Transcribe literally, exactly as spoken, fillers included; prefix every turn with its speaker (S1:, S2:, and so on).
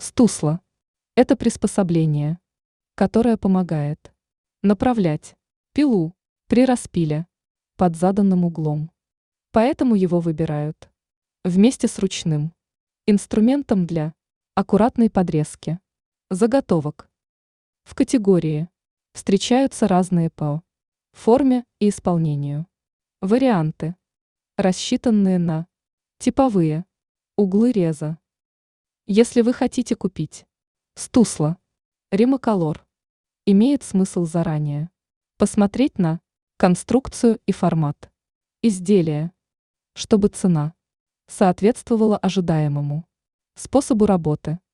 S1: Стусла– это приспособление, которое помогает направлять пилу при распиле под заданным углом. Поэтому его выбирают вместе с ручным инструментом для аккуратной подрезки заготовок. В категории встречаются разные по форме и исполнению варианты, рассчитанные на типовые углы реза. Если вы хотите купить стусла Римоколор, имеет смысл заранее посмотреть на конструкцию и формат изделия, чтобы цена соответствовала ожидаемому способу работы.